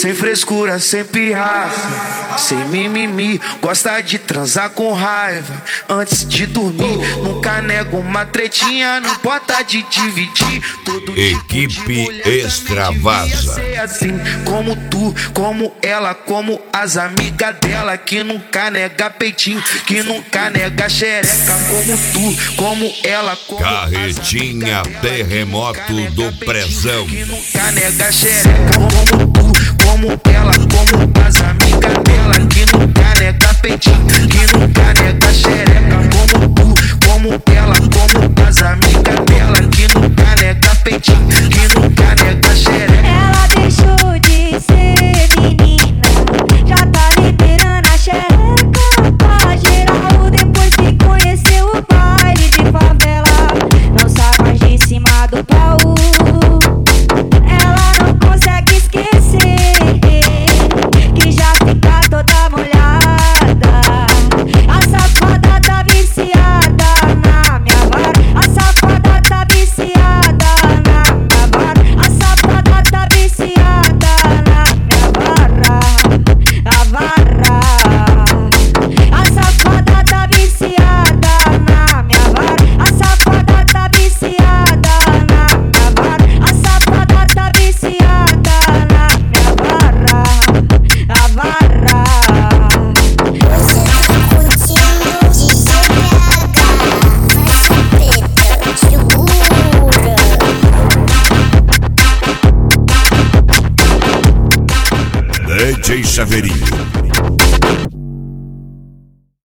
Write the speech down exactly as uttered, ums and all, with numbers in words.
Sem frescura, sem pirraça, sem mimimi. Gosta de transar com raiva antes de dormir. Nunca nega uma tretinha, não importa de dividir. Todo Equipe Extravasa. ser assim como tu, como ela, como as amigas dela. Que nunca nega peitinho, que nunca nega xereca. Como tu, como ela, como Carretinha Terremoto do Prezão. que nunca nega xereca. Como tu, como ela, como as amigas dela. Que nunca nega peitinho, que nunca nega xereca. Como tu, como ela, como as amigas dela. Que nunca nega peitinho, que nunca nega xereca. Ela deixou de ser menina, já tá liberando a xereca pra geral. Depois que conheceu o baile de favela, não sai mais de cima do baú. Ela não consegue esquecer que já fica toda molhada. A safada tá viciada na minha vara. A safada tá viciada na minha vara. A safada tá viciada na minha vara. A vara. A safada tá viciada na minha vara. A safada tá viciada na minha vara. A safada tá viciada na minha vara. A vara. D J Chaveirinho.